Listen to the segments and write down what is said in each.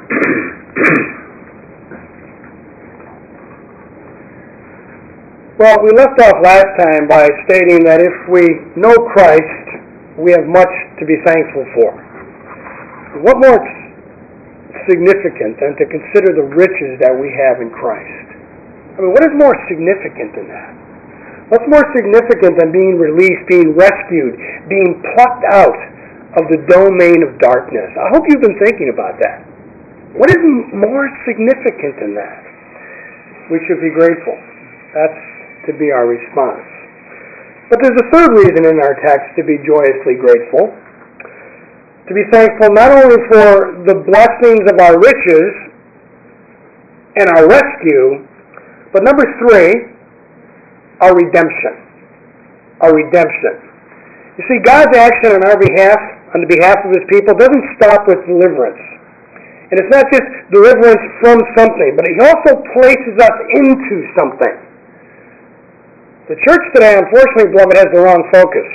Well, we left off last time by stating that if we know Christ, we have much to be thankful for. What more significant than to consider the riches that we have in Christ? I mean, what is more significant than that? What's more significant than being released, being rescued, being plucked out of the domain of darkness? I hope you've been thinking about that. What is more significant than that? We should be grateful. That's to be our response. But there's a third reason in our text to be joyously grateful. To be thankful not only for the blessings of our riches and our rescue, but number 3, our redemption. Our redemption. You see, God's action on our behalf, on the behalf of His people, doesn't stop with deliverance. And it's not just deliverance from something, but He also places us into something. The church today, unfortunately, beloved, has the wrong focus.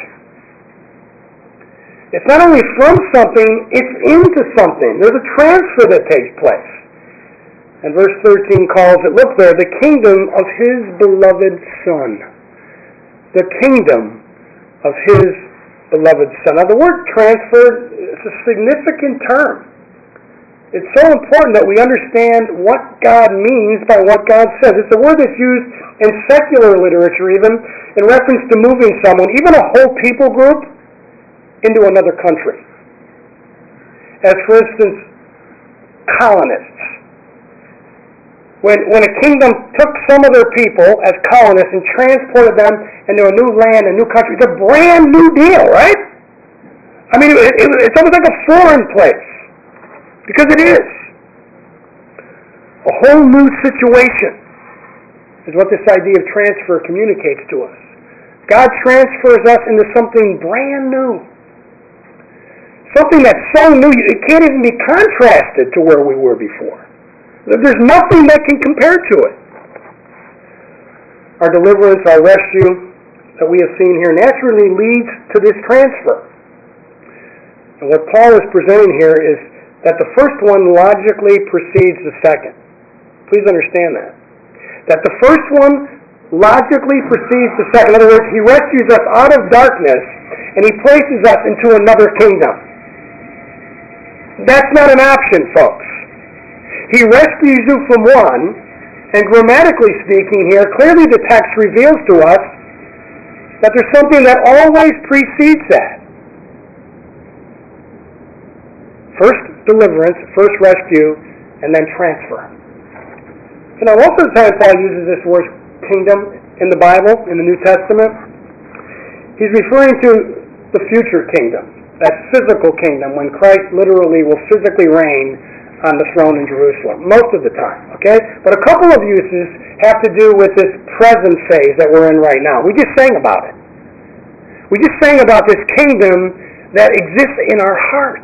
It's not only from something, it's into something. There's a transfer that takes place. And verse 13 calls it, look there, the kingdom of His beloved Son. The kingdom of His beloved Son. Now, the word transfer is a significant term. It's so important that we understand what God means by what God says. It's a word that's used in secular literature even in reference to moving someone, even a whole people group, into another country. As for instance, colonists. When a kingdom took some of their people as colonists and transported them into a new land, a new country, it's a brand new deal, right? I mean, it's almost like a foreign place. Because it is. A whole new situation is what this idea of transfer communicates to us. God transfers us into something brand new. Something that's so new, it can't even be contrasted to where we were before. There's nothing that can compare to it. Our deliverance, our rescue that we have seen here naturally leads to this transfer. And what Paul is presenting here is that the first one logically precedes the second. Please understand that. That the first one logically precedes the second. In other words, He rescues us out of darkness and He places us into another kingdom. That's not an option, folks. He rescues you from one, and grammatically speaking here, clearly the text reveals to us that there's something that always precedes that. First deliverance, first rescue, and then transfer. So now most of the time Paul uses this word kingdom in the Bible, in the New Testament. He's referring to the future kingdom, that physical kingdom when Christ literally will physically reign on the throne in Jerusalem, most of the time, okay? But a couple of uses have to do with this present phase that we're in right now. We just sang about it. We just sang about this kingdom that exists in our hearts.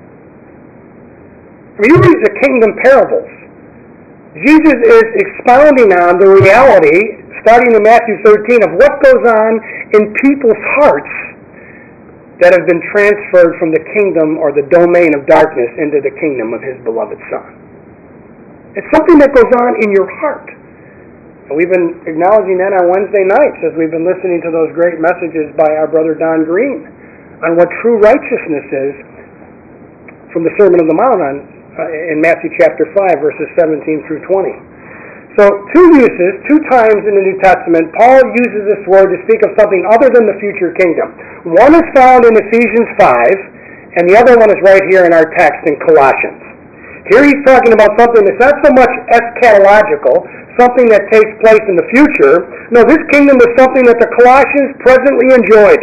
I mean, you read the kingdom parables. Jesus is expounding on the reality, starting in Matthew 13, of what goes on in people's hearts that have been transferred from the kingdom or the domain of darkness into the kingdom of His beloved Son. It's something that goes on in your heart. And we've been acknowledging that on Wednesday nights as we've been listening to those great messages by our brother Don Green on what true righteousness is from the Sermon on the Mount in Matthew chapter 5, verses 17 through 20. So, two times in the New Testament, Paul uses this word to speak of something other than the future kingdom. One is found in Ephesians 5, and the other one is right here in our text in Colossians. Here he's talking about something that's not so much eschatological, something that takes place in the future. No, this kingdom is something that the Colossians presently enjoyed.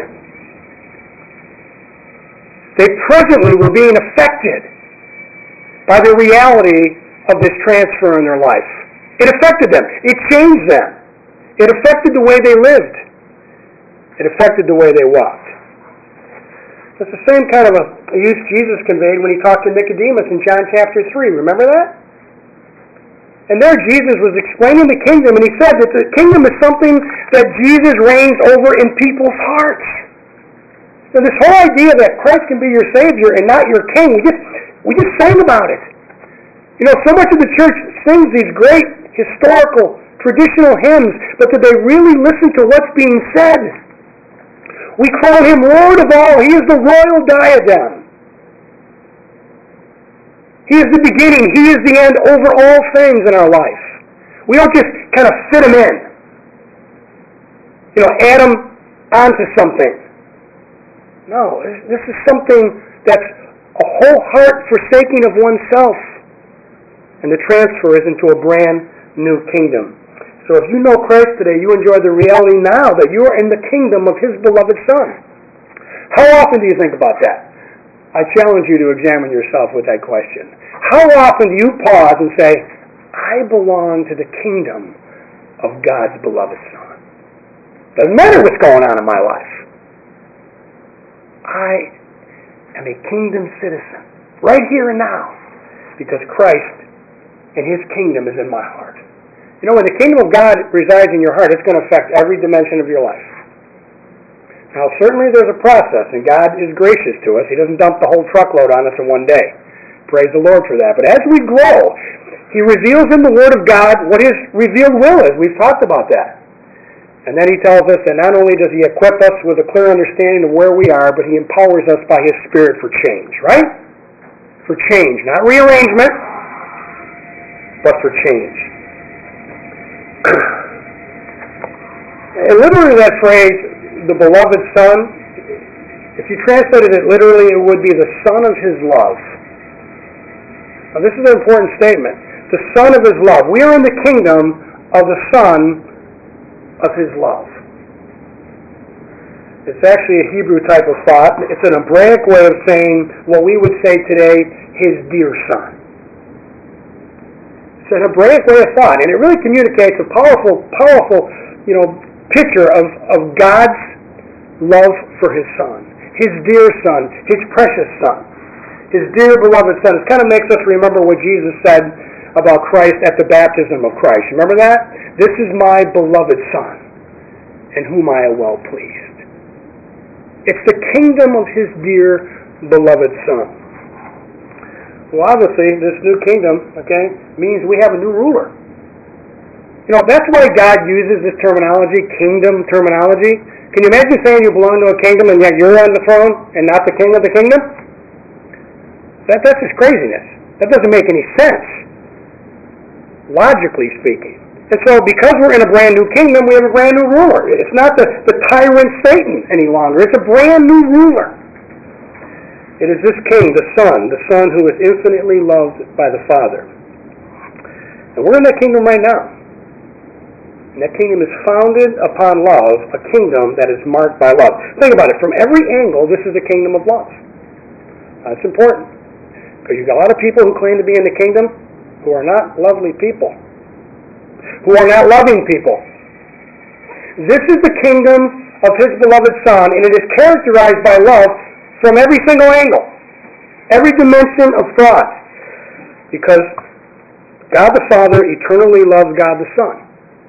They presently were being affected by the reality of this transfer in their life. It affected them. It changed them. It affected the way they lived. It affected the way they walked. It's the same kind of a use Jesus conveyed when He talked to Nicodemus in John chapter 3. Remember that? And there Jesus was explaining the kingdom, and He said that the kingdom is something that Jesus reigns over in people's hearts. So this whole idea that Christ can be your Savior and not your King, we just sang about it. You know, so much of the church sings these great historical, traditional hymns, but do they really listen to what's being said? We call him Lord of all. He is the royal diadem. He is the beginning. He is the end over all things in our life. We don't just kind of fit him in. You know, add him onto something. No, this is something that's a whole heart forsaking of oneself. And the transfer is into a brand new kingdom. So if you know Christ today, you enjoy the reality now that you are in the kingdom of his beloved Son. How often do you think about that? I challenge you to examine yourself with that question. How often do you pause and say, I belong to the kingdom of God's beloved Son? Doesn't matter what's going on in my life. I am a kingdom citizen, right here and now, because Christ and his kingdom is in my heart. You know, when the kingdom of God resides in your heart, it's going to affect every dimension of your life. Now, certainly there's a process, and God is gracious to us. He doesn't dump the whole truckload on us in one day. Praise the Lord for that. But as we grow, he reveals in the Word of God what his revealed will is. We've talked about that. And then he tells us that not only does he equip us with a clear understanding of where we are, but he empowers us by his Spirit for change, right? For change. Not rearrangement, but for change. And literally that phrase, the beloved Son, if you translated it literally, it would be the Son of his love. Now this is an important statement. The Son of his love. We are in the kingdom of the Son of his love. It's actually a Hebrew type of thought. It's an Hebraic way of saying what we would say today, his dear Son. It's an Hebraic way of thought, and it really communicates a powerful, picture of God's love for his Son, his dear Son, his precious Son, his dear beloved Son. It kind of makes us remember what Jesus said about Christ at the baptism of Christ. Remember that? This is my beloved Son, in whom I am well pleased. It's the kingdom of his dear beloved Son. Well, obviously, this new kingdom, means we have a new ruler. You know, that's why God uses this terminology, kingdom terminology. Can you imagine saying you belong to a kingdom and yet you're on the throne and not the king of the kingdom? That's just craziness. That doesn't make any sense, logically speaking. And so because we're in a brand new kingdom, we have a brand new ruler. It's not the tyrant Satan any longer. It's a brand new ruler. It is this king, the Son who is infinitely loved by the Father. And we're in that kingdom right now. And that kingdom is founded upon love, a kingdom that is marked by love. Think about it. From every angle, this is a kingdom of love. That's important. Because you've got a lot of people who claim to be in the kingdom who are not lovely people, who are not loving people. This is the kingdom of his beloved Son, and it is characterized by love from every single angle, every dimension of thought, because God the Father eternally loves God the Son.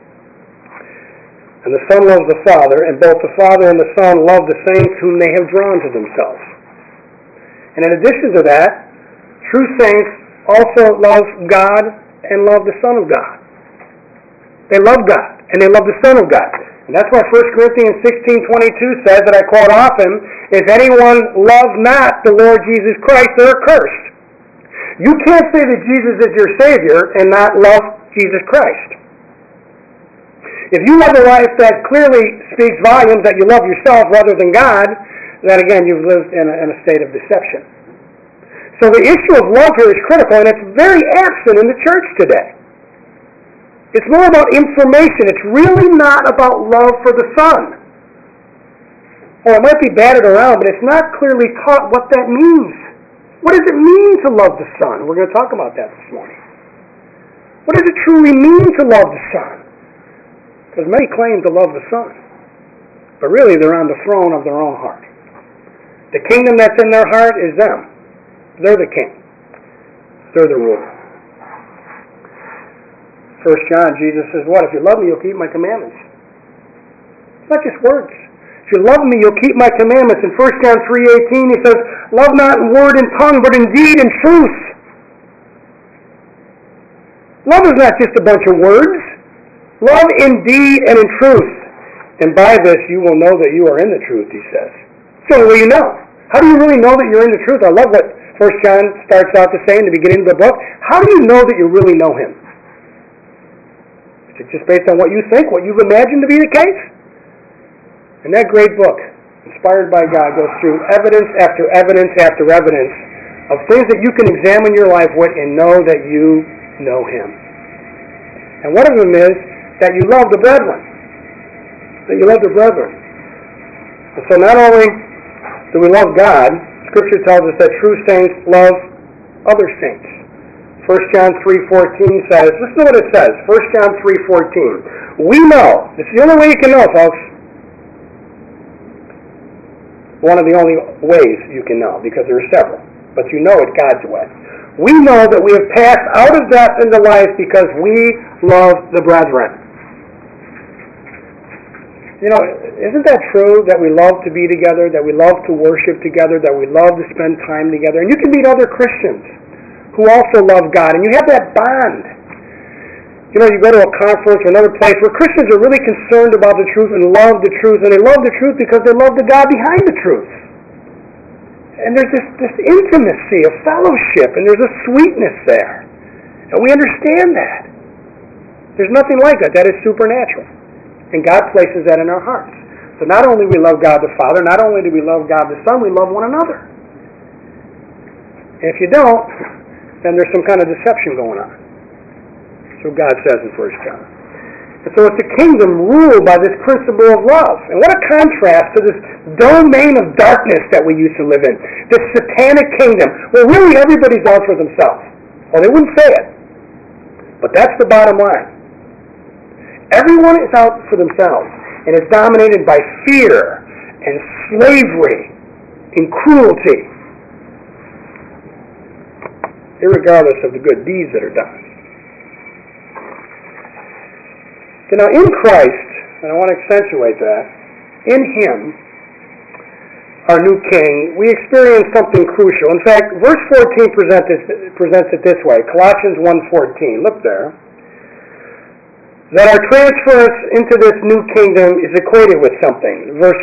And the Son loves the Father, and both the Father and the Son love the saints whom they have drawn to themselves. And in addition to that, true saints also love God and love the Son of God. They love God, and they love the Son of God. And that's why 1 Corinthians 16:22 says, that I quote often, if anyone love not the Lord Jesus Christ, they're cursed. You can't say that Jesus is your Savior and not love Jesus Christ. If you live a life that clearly speaks volumes that you love yourself rather than God, then again, you've lived in a state of deception. So the issue of love here is critical, and it's very absent in the church today. It's more about information. It's really not about love for the Son. Or it might be batted around, but it's not clearly taught what that means. What does it mean to love the Son? We're going to talk about that this morning. What does it truly mean to love the Son? Because many claim to love the Son, but really they're on the throne of their own heart. The kingdom that's in their heart is them. They're the king. They're the ruler. 1 John, Jesus says, what? If you love me, you'll keep my commandments. It's not just words. If you love me, you'll keep my commandments. In 1 John 3:18, he says, love not in word and tongue, but in deed and truth. Love is not just a bunch of words. Love in deed and in truth. And by this you will know that you are in the truth, he says. So what do you know? How do you really know that you're in the truth? I love what 1 John starts out to say in the beginning of the book. How do you know that you really know him? Is it just based on what you think, what you've imagined to be the case? And that great book, inspired by God, goes through evidence after evidence after evidence of things that you can examine your life with and know that you know him. And one of them is that you love the brethren. That you love the brethren. And so not only do we love God, Scripture tells us that true saints love other saints. 1 John 3:14 says, listen to what it says, 1 John 3:14. We know, this is the only way you can know, folks. One of the only ways you can know, because there are several. But you know it God's way. We know that we have passed out of death into life because we love the brethren. You know, isn't that true that we love to be together, that we love to worship together, that we love to spend time together? And you can meet other Christians who also love God, and you have that bond. You know, you go to a conference or another place where Christians are really concerned about the truth and love the truth, and they love the truth because they love the God behind the truth. And there's this intimacy of fellowship, and there's a sweetness there. And we understand that. There's nothing like that. That is supernatural. And God places that in our hearts. So not only do we love God the Father, not only do we love God the Son, we love one another. And if you don't, then there's some kind of deception going on. So God says in 1 John. And so it's a kingdom ruled by this principle of love. And what a contrast to this domain of darkness that we used to live in. This satanic kingdom, where really everybody's out for themselves. Well, they wouldn't say it. But that's the bottom line. Everyone is out for themselves and is dominated by fear and slavery and cruelty, irregardless of the good deeds that are done. So now in Christ, and I want to accentuate that, in him, our new King, we experience something crucial. In fact, verse 14 presents it this way, Colossians 1:14. Look there. That our transference into this new kingdom is equated with something. Verse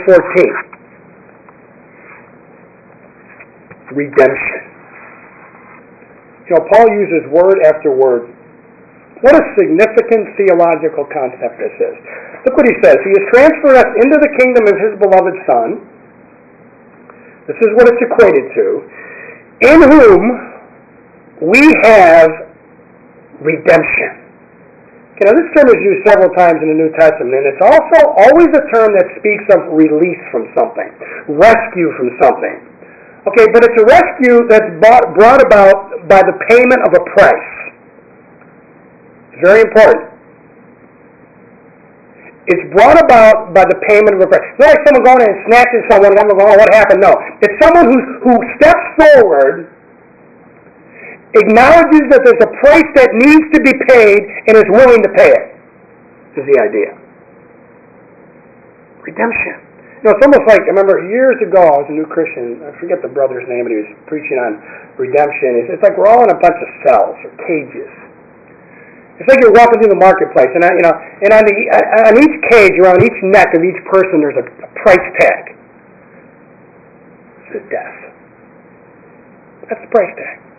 14. Redemption. You know, Paul uses word after word. What a significant theological concept this is. Look what he says. He has transferred us into the kingdom of his beloved Son. This is what it's equated to. In whom we have redemption. You know, this term is used several times in the New Testament, and it's also always a term that speaks of release from something, rescue from something. Okay, but it's a rescue that's brought about by the payment of a price. It's very important. It's brought about by the payment of a price. It's not like someone going in and snatching someone and going, oh, what happened? No. It's someone who steps forward, acknowledges that there's a price that needs to be paid and is willing to pay it, is the idea. Redemption. You know, it's almost like, I remember years ago, I was a new Christian, I forget the brother's name, but he was preaching on redemption. It's like we're all in a bunch of cells or cages. It's like you're walking through the marketplace, and on each cage, around each neck of each person, there's a price tag. It's death. That's the price tag.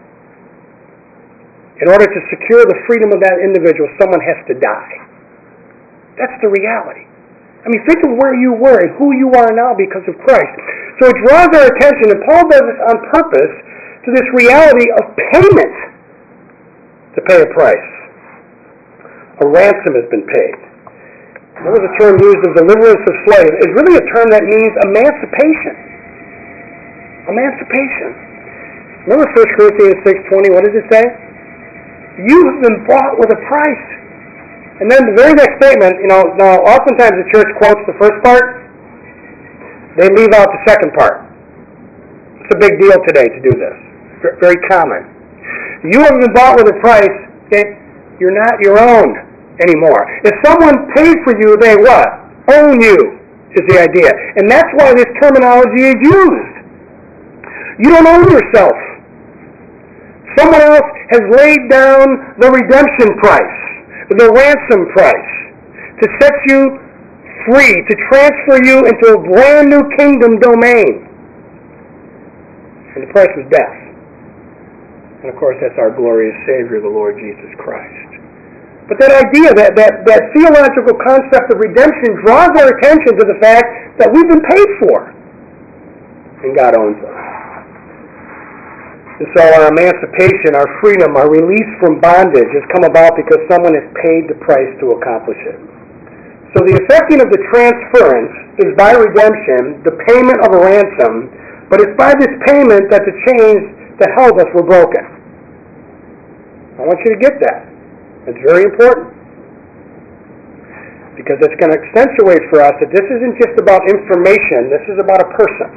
In order to secure the freedom of that individual, someone has to die. That's the reality. I mean, think of where you were and who you are now because of Christ. So it draws our attention, and Paul does this on purpose, to this reality of payment to pay a price. A ransom has been paid. There was a term used of deliverance of slaves. It's really a term that means emancipation. Emancipation. Remember 1 Corinthians 6:20, what does it say? You have been bought with a price. And then the very next statement, you know, now oftentimes the church quotes the first part, they leave out the second part. It's a big deal today to do this. It's very common. You have been bought with a price, okay? You're not your own anymore. If someone paid for you, they what? Own you, is the idea. And that's why this terminology is used. You don't own yourself. Someone else has laid down the redemption price, the ransom price, to set you free, to transfer you into a brand new kingdom domain. And the price was death. And of course, that's our glorious Savior, the Lord Jesus Christ. But that idea, that theological concept of redemption draws our attention to the fact that we've been paid for. And God owns us. And so our emancipation, our freedom, our release from bondage has come about because someone has paid the price to accomplish it. So the effecting of the transference is by redemption, the payment of a ransom, but it's by this payment that the chains that held us were broken. I want you to get that. It's very important. Because it's going to accentuate for us that this isn't just about information, this is about a person.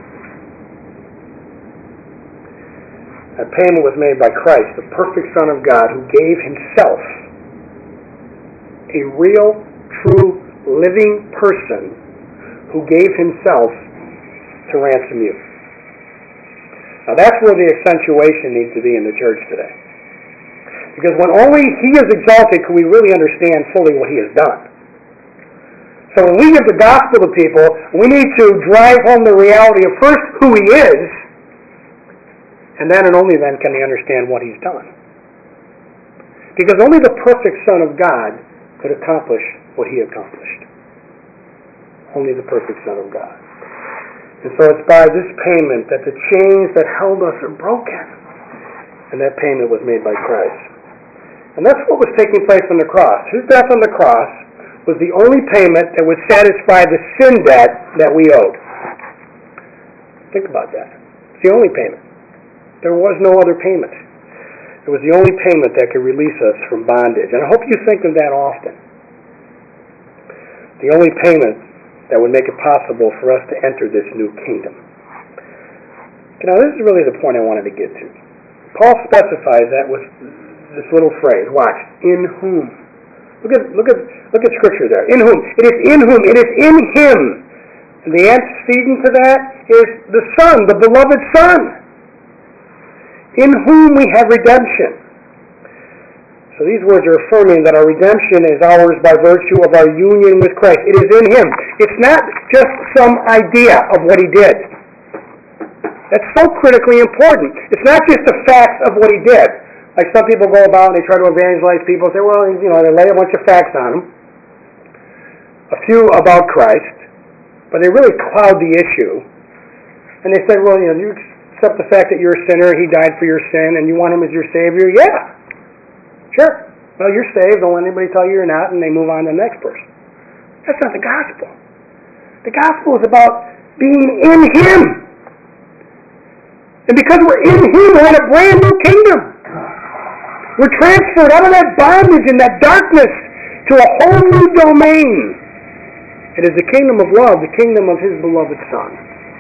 That payment was made by Christ, the perfect Son of God, who gave himself, a real, true, living person, who gave himself to ransom you. Now that's where the accentuation needs to be in the church today. Because when only he is exalted can we really understand fully what he has done. So when we give the gospel to people, we need to drive home the reality of first who he is, and then and only then can they understand what he's done. Because only the perfect Son of God could accomplish what he accomplished. Only the perfect Son of God. And so it's by this payment that the chains that held us are broken. And that payment was made by Christ. And that's what was taking place on the cross. His death on the cross was the only payment that would satisfy the sin debt that we owed. Think about that. It's the only payment. There was no other payment. It was the only payment that could release us from bondage. And I hope you think of that often. The only payment that would make it possible for us to enter this new kingdom. Now, this is really the point I wanted to get to. Paul specifies that with this little phrase. Watch. In whom. Look at Scripture there. In whom. It is in whom. It is in him. And the antecedent to that is the Son, the beloved Son. In whom we have redemption. So these words are affirming that our redemption is ours by virtue of our union with Christ. It is in him. It's not just some idea of what he did. That's so critically important. It's not just the facts of what he did. Like some people go about and they try to evangelize people and say, well, they lay a bunch of facts on them. A few about Christ, but they really cloud the issue. And they say, well, you accept the fact that you're a sinner, he died for your sin, and you want him as your Savior? Yeah. Sure. Well, you're saved. Don't let anybody tell you you're not, and they move on to the next person. That's not the gospel. The gospel is about being in him. And because we're in him, we're in a brand new kingdom. We're transferred out of that bondage and that darkness to a whole new domain. It is the kingdom of love, the kingdom of his beloved Son.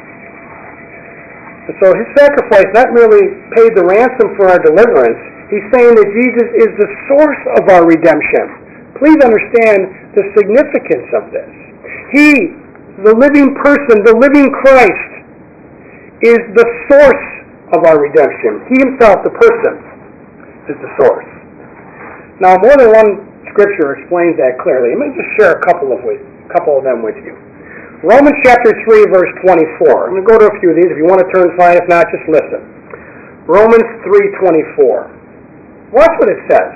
And so his sacrifice not merely paid the ransom for our deliverance, he's saying that Jesus is the source of our redemption. Please understand the significance of this. He, the living person, the living Christ, is the source of our redemption. He himself, the person, is the source. Now, more than one scripture explains that clearly. Let me just share a couple of them with you. Romans chapter 3, verse 24. I'm going to go to a few of these. If you want to turn, fine. If not, just listen. Romans 3:24. Watch what it says.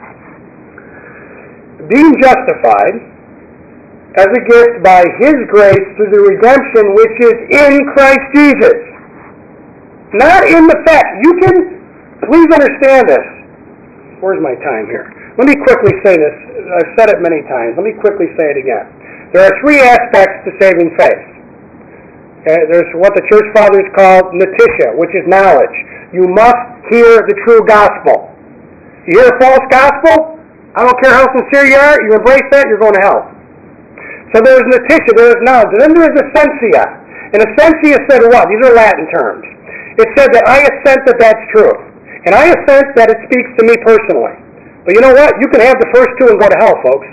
Being justified as a gift by his grace through the redemption which is in Christ Jesus. Not in the fact. You can, please understand this. Where's my time here? Let me quickly say this. I've said it many times. Let me quickly say it again. There are three aspects to saving faith. Okay? There's what the church fathers call notitia, which is knowledge. You must hear the true gospel. You hear a false gospel, I don't care how sincere you are, you embrace that, you're going to hell. So there's notitia, there's knowledge. And then there's essentia. And essentia said what? These are Latin terms. It said that I assent that that's true. And I assent that it speaks to me personally. But you know what? You can have the first two and go to hell, folks.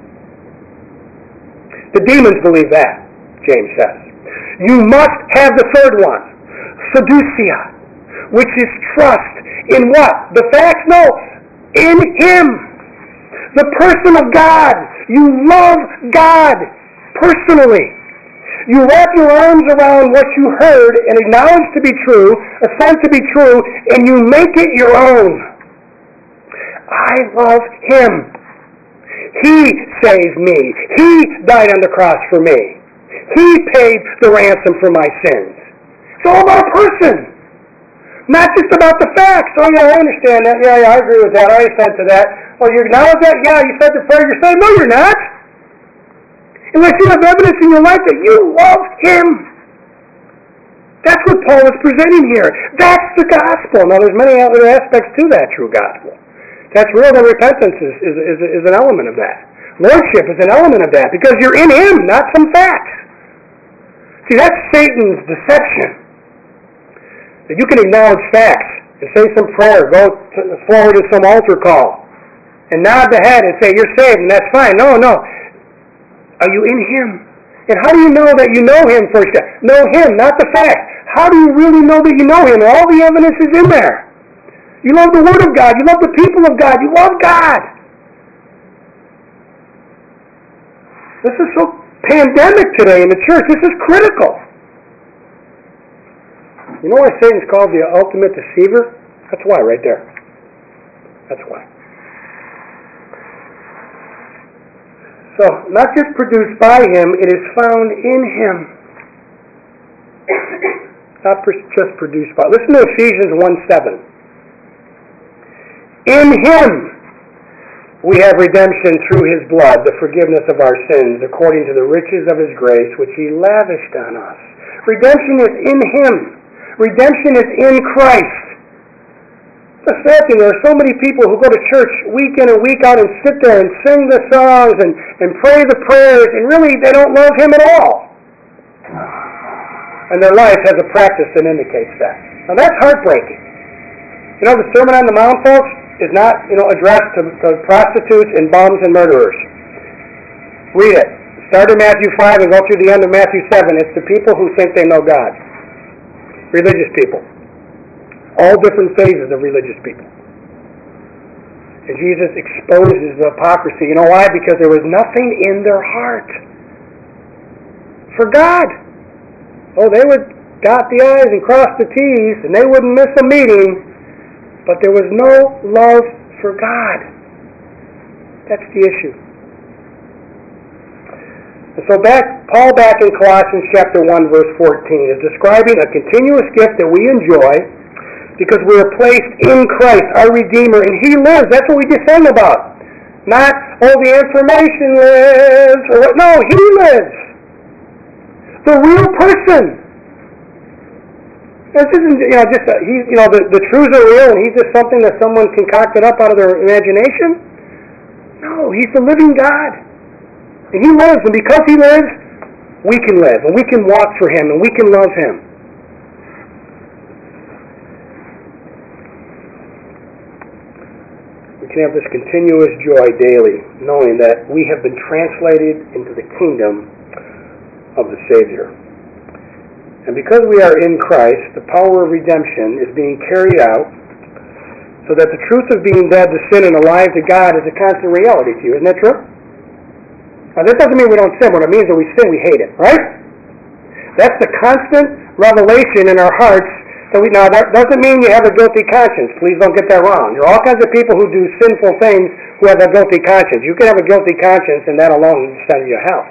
The demons believe that, James says. You must have the third one, fiducia, which is trust. In what? The facts? No. In Him. The person of God. You love God personally. You wrap your arms around what you heard and acknowledge to be true, assent to be true, and you make it your own. I love Him. He saved me. He died on the cross for me. He paid the ransom for my sins. It's all about a person. Not just about the facts. Oh, yeah, I understand that. Yeah, I agree with that. I assent to that. Well, you acknowledge that? Yeah, you said the prayer. You're saying, no, you're not. Unless you have evidence in your life that you love Him. That's what Paul is presenting here. That's the gospel. Now, there's many other aspects to that true gospel. That's real. The repentance is an element of that. Lordship is an element of that because you're in Him, not some facts. See, that's Satan's deception. That you can acknowledge facts and say some prayer, go forward to some altar call, and nod the head and say, you're saved, and that's fine. No. Are you in Him? And how do you know that you know Him first? Know Him, not the facts. How do you really know that you know Him? All the evidence is in there. You love the Word of God. You love the people of God. You love God. This is so pandemic today in the church. This is critical. You know why Satan's called the ultimate deceiver? That's why, right there. That's why. So, not just produced by Him, it is found in Him. Not just produced by. Listen to Ephesians 1:7. In Him we have redemption through His blood, the forgiveness of our sins, according to the riches of His grace, which He lavished on us. Redemption is in Him. Redemption is in Christ. The sad thing, there are so many people who go to church week in and week out and sit there and sing the songs and pray the prayers, and really they don't love Him at all. And their life has a practice that indicates that. Now that's heartbreaking. You know, the Sermon on the Mount, folks, is not, addressed to prostitutes and bums and murderers. Read it. Start in Matthew 5 and go through the end of Matthew 7. It's the people who think they know God. Religious people. All different phases of religious people. And Jesus exposes the hypocrisy. You know why? Because there was nothing in their heart for God. Oh, they would dot the I's and cross the T's, and they wouldn't miss a meeting, but there was no love for God. That's the issue. And so Paul back in Colossians chapter 1, verse 14, is describing a continuous gift that we enjoy because we are placed in Christ, our Redeemer, and He lives. That's what we just sang about. Not, the information lives, or what? No, He lives. The real person. This isn't, the truths are real and He's just something that someone concocted up out of their imagination. No, He's the living God. And He lives, and because He lives, we can live, and we can walk for Him, and we can love Him. We can have this continuous joy daily, knowing that we have been translated into the kingdom of the Savior. And because we are in Christ, the power of redemption is being carried out so that the truth of being dead to sin and alive to God is a constant reality to you. Isn't that true? Now, that doesn't mean we don't sin. What it means is that we sin, we hate it, right? That's the constant revelation in our hearts. Now, that doesn't mean you have a guilty conscience. Please don't get that wrong. There are all kinds of people who do sinful things who have a guilty conscience. You can have a guilty conscience, and that alone will send you to hell.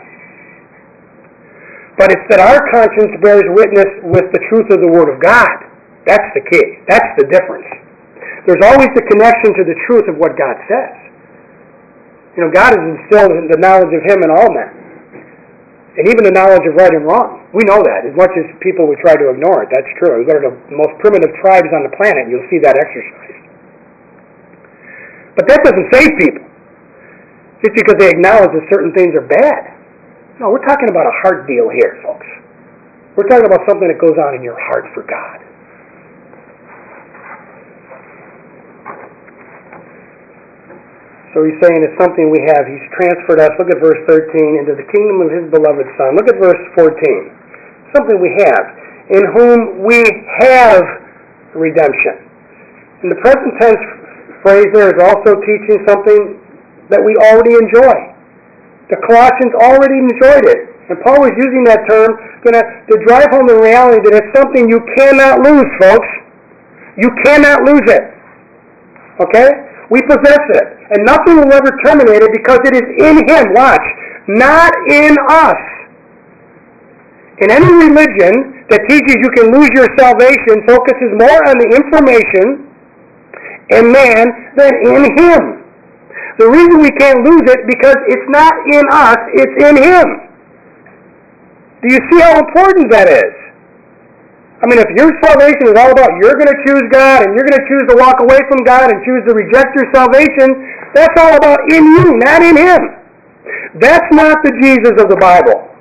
But it's that our conscience bears witness with the truth of the Word of God. That's the key. That's the difference. There's always the connection to the truth of what God says. God has instilled the knowledge of Him in all men. And even the knowledge of right and wrong. We know that. As much as people would try to ignore it, that's true. You go to the most primitive tribes on the planet, and you'll see that exercised. But that doesn't save people. Just because they acknowledge that certain things are bad. No, we're talking about a heart deal here, folks. We're talking about something that goes on in your heart for God. So he's saying it's something we have. He's transferred us, look at verse 13, into the kingdom of His beloved Son. Look at verse 14. Something we have. In whom we have redemption. And the present tense phrase there is also teaching something that we already enjoy. The Colossians already enjoyed it. And Paul was using that term to drive home the reality that it's something you cannot lose, folks. You cannot lose it. Okay? We possess it. And nothing will ever terminate it because it is in Him. Watch. Not in us. In any religion that teaches you can lose your salvation focuses more on the information in man than in Him. The reason we can't lose it because it's not in us, it's in Him. Do you see how important that is? I mean, if your salvation is all about you're going to choose God and you're going to choose to walk away from God and choose to reject your salvation, that's all about in you, not in Him. That's not the Jesus of the Bible.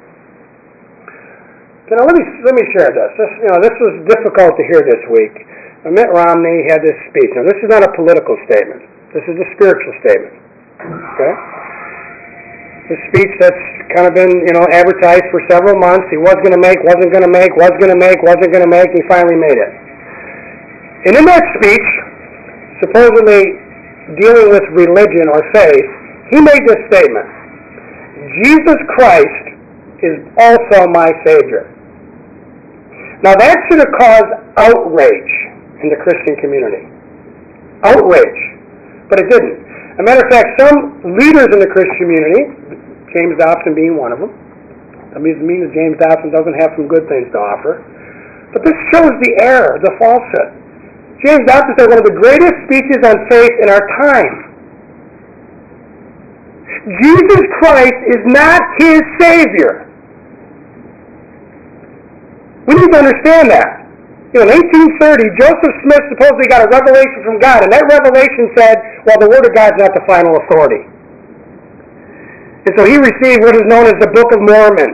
Now, let me share this. This was difficult to hear this week. Mitt Romney had this speech. Now, this is not a political statement. This is a spiritual statement. Okay? This speech that's kind of been, advertised for several months. He was going to make, wasn't going to make, was going to make, wasn't going to make. He finally made it. And in that speech, supposedly dealing with religion or faith, he made this statement: Jesus Christ is also my Savior. Now that should have caused outrage in the Christian community. Outrage. But it didn't. As a matter of fact, some leaders in the Christian community, James Dobson being one of them, that means that James Dobson doesn't have some good things to offer, but this shows the error, the falsehood. James Dobson said one of the greatest speeches on faith in our time. Jesus Christ is not His Savior. We need to understand that. In 1830, Joseph Smith supposedly got a revelation from God, and that revelation said, well, the Word of God's not the final authority. And so he received what is known as the Book of Mormon,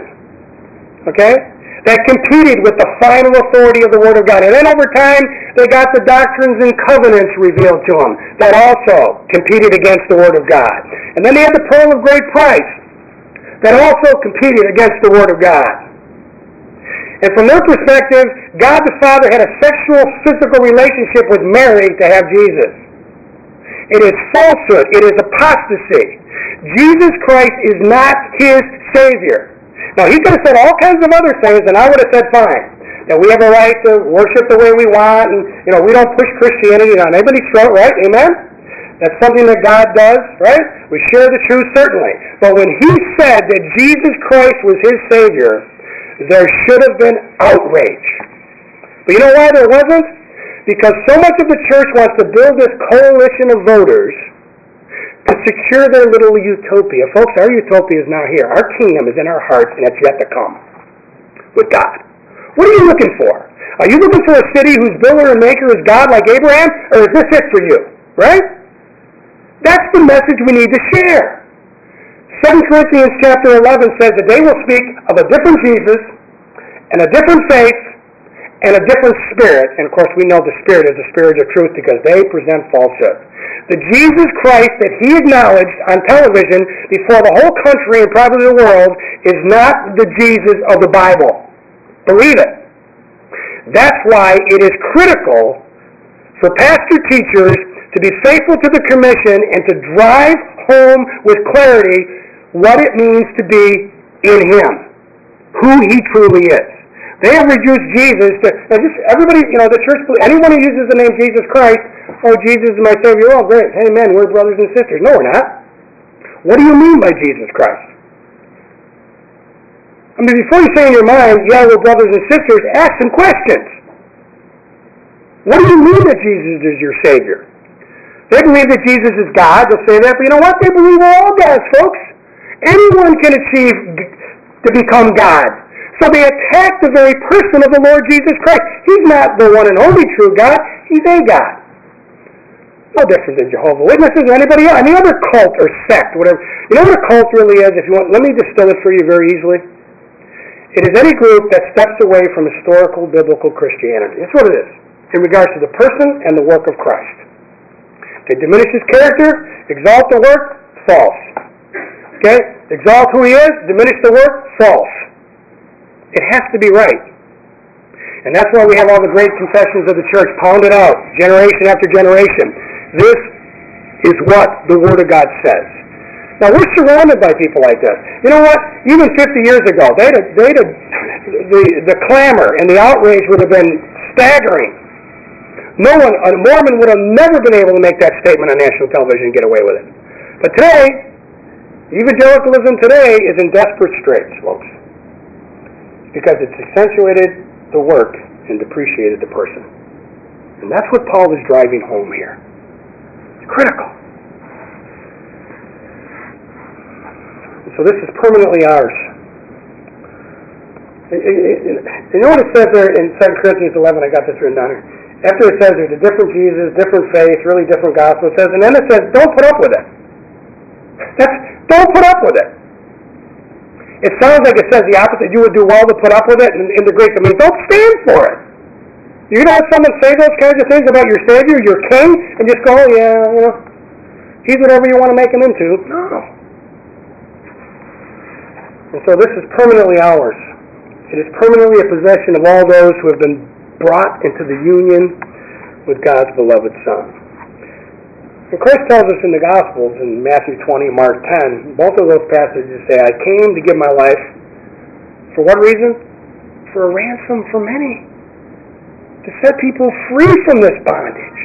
okay? That competed with the final authority of the Word of God. And then over time, they got the Doctrines and Covenants revealed to them that also competed against the Word of God. And then they had the Pearl of Great Price that also competed against the Word of God. And from their perspective, God the Father had a sexual, physical relationship with Mary to have Jesus. It is falsehood. It is apostasy. Jesus Christ is not His Savior. Now, He could have said all kinds of other things, and I would have said fine. That we have a right to worship the way we want, and, we don't push Christianity on anybody's throat, right? Amen? That's something that God does, right? We share the truth, certainly. But when He said that Jesus Christ was His Savior, there should have been outrage. But you know why there wasn't? Because so much of the church wants to build this coalition of voters to secure their little utopia. Folks, our utopia is not here. Our kingdom is in our hearts, and it's yet to come with God. What are you looking for? Are you looking for a city whose builder and maker is God like Abraham, or is this it for you? Right? That's the message we need to share. 2 Corinthians chapter 11 says that they will speak of a different Jesus and a different faith and a different spirit. And of course we know the spirit is the spirit of truth because they present falsehood. The Jesus Christ that He acknowledged on television before the whole country and probably the world is not the Jesus of the Bible. Believe it. That's why it is critical for pastor teachers to be faithful to the commission and to drive home with clarity what it means to be in Him, who He truly is. They have reduced Jesus to, now just everybody, the church, anyone who uses the name Jesus Christ, oh, Jesus is my Savior, oh, great, amen, we're brothers and sisters. No, we're not. What do you mean by Jesus Christ? I mean, before you say in your mind, yeah, we're brothers and sisters, ask some questions. What do you mean that Jesus is your Savior? They believe that Jesus is God, they'll say that, but you know what? They believe we're all gods, folks. Anyone can achieve to become God. So they attack the very person of the Lord Jesus Christ. He's not the one and only true God. He's a God. No different than Jehovah's Witnesses or anybody else, any other cult or sect, whatever. You know what a cult really is? If you want, let me distill it for you very easily. It is any group that steps away from historical biblical Christianity. That's what it is in regards to the person and the work of Christ. They diminish His character, exalt the work, false. Okay? Exalt who He is, diminish the work, false. It has to be right. And that's why we have all the great confessions of the church pounded out, generation after generation. This is what the Word of God says. Now, we're surrounded by people like this. You know what? Even 50 years ago, the clamor and the outrage would have been staggering. A Mormon would have never been able to make that statement on national television and get away with it. But today, evangelicalism today is in desperate straits, folks, because it's accentuated the work and depreciated the person. And that's what Paul is driving home here. It's critical. So this is permanently ours. You know what it says there in 2 Corinthians 11? I got this written down here. After it says there's a different Jesus, different faith, really different gospel, it says, and then it says, don't put up with it. Don't put up with it. It sounds like it says the opposite. You would do well to put up with it in the Greek. I mean, don't stand for it. You don't have someone say those kinds of things about your Savior, your King, and just go, oh, yeah, he's whatever you want to make him into. No. And so this is permanently ours. It is permanently a possession of all those who have been brought into the union with God's beloved Son. And Christ tells us in the Gospels, in Matthew 20, Mark 10, both of those passages say, I came to give my life, for what reason? For a ransom for many. To set people free from this bondage.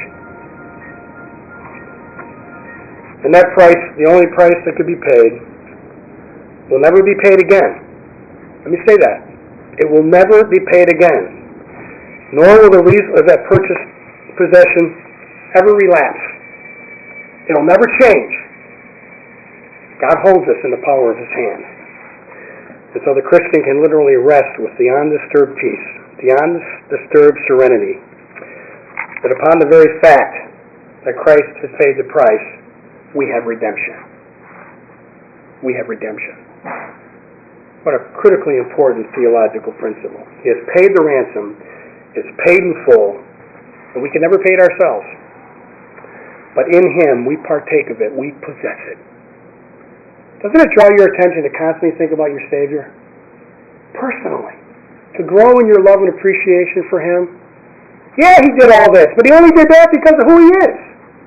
And that price, the only price that could be paid, will never be paid again. Let me say that. It will never be paid again. Nor will the lease of that purchased possession ever relapse. It will never change. God holds us in the power of His hand. And so the Christian can literally rest with the undisturbed peace, the undisturbed serenity, that upon the very fact that Christ has paid the price, we have redemption. We have redemption. What a critically important theological principle. He has paid the ransom, it's paid in full, and we can never pay it ourselves. But in Him, we partake of it, we possess it. Doesn't it draw your attention to constantly think about your Savior? Personally. To grow in your love and appreciation for Him. Yeah, He did all this, but He only did that because of who He is.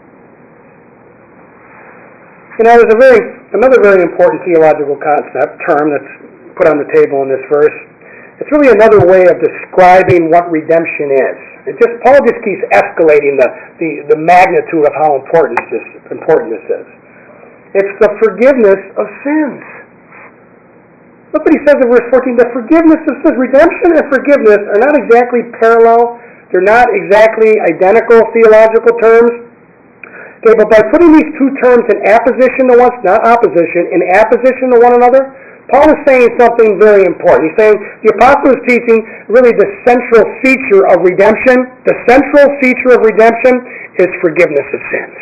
You know, there's another very important theological term that's put on the table in this verse. It's really another way of describing what redemption is. Paul just keeps escalating the magnitude of how important this is. It's the forgiveness of sins. Look what he says in verse 14. The forgiveness of sins, redemption and forgiveness are not exactly parallel. They're not exactly identical theological terms. Okay, but by putting these two terms in apposition to not opposition, in apposition to one another, Paul is saying something very important. He's saying the apostle is teaching really the central feature of redemption. The central feature of redemption is forgiveness of sins.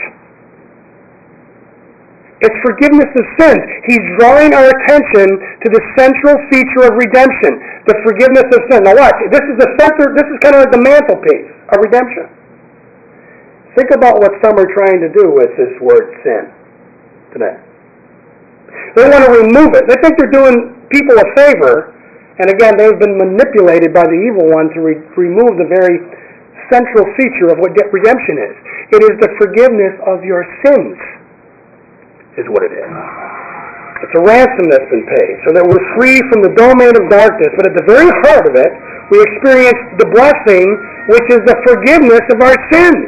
It's forgiveness of sins. He's drawing our attention to the central feature of redemption, the forgiveness of sin. Now watch, this is the center, this is kind of like the mantelpiece of redemption. Think about what some are trying to do with this word sin today. They want to remove it. They think they're doing people a favor, and again, they've been manipulated by the evil one to remove the very central feature of what redemption is. It is the forgiveness of your sins, is what it is. It's a ransom that's been paid, so that we're free from the domain of darkness, but at the very heart of it, we experience the blessing, which is the forgiveness of our sins.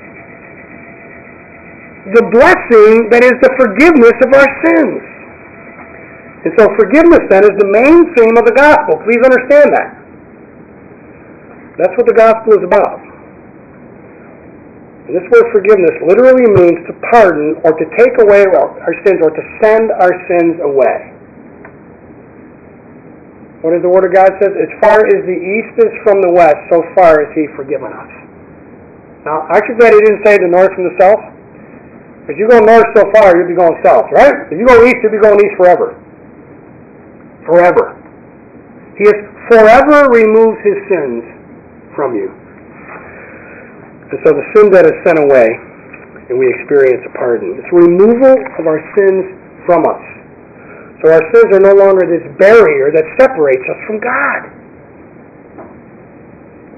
The blessing that is the forgiveness of our sins. And so forgiveness then is the main theme of the gospel. Please understand that. That's what the gospel is about. And this word forgiveness literally means to pardon or to take away our sins or to send our sins away. What does the Word of God say? As far as the east is from the west, so far has He forgiven us. Now, aren't you glad He didn't say the north from the south? If you go north so far, you'll be going south, right? If you go east, you'll be going east forever. Forever. He has forever removed His sins from you. And so the sin debt is sent away, and we experience a pardon. It's removal of our sins from us. So our sins are no longer this barrier that separates us from God.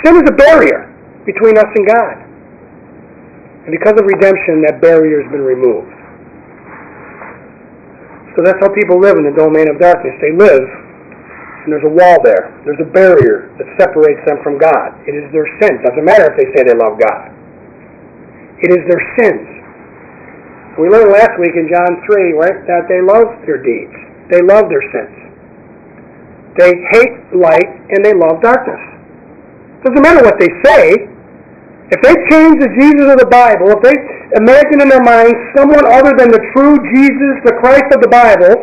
Sin is a barrier between us and God. And because of redemption, that barrier has been removed. So that's how people live in the domain of darkness. They live, and there's a wall there. There's a barrier that separates them from God. It is their sins. Doesn't matter if they say they love God. It is their sins. We learned last week in John 3, right, that they love their deeds. They love their sins. They hate light and they love darkness. Doesn't matter what they say. If they change the Jesus of the Bible, if they imagine in their minds someone other than the true Jesus, the Christ of the Bible,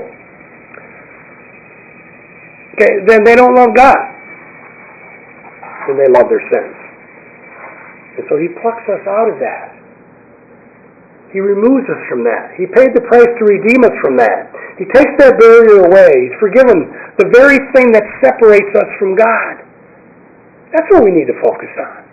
okay, then they don't love God. And they love their sins. And so He plucks us out of that. He removes us from that. He paid the price to redeem us from that. He takes that barrier away. He's forgiven the very thing that separates us from God. That's what we need to focus on.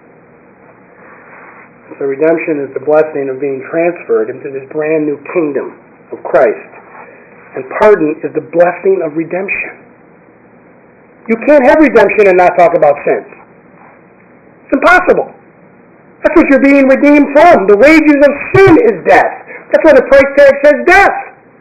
So redemption is the blessing of being transferred into this brand new kingdom of Christ. And pardon is the blessing of redemption. You can't have redemption and not talk about sins. It's impossible. That's what you're being redeemed from. The wages of sin is death. That's why the price tag says death.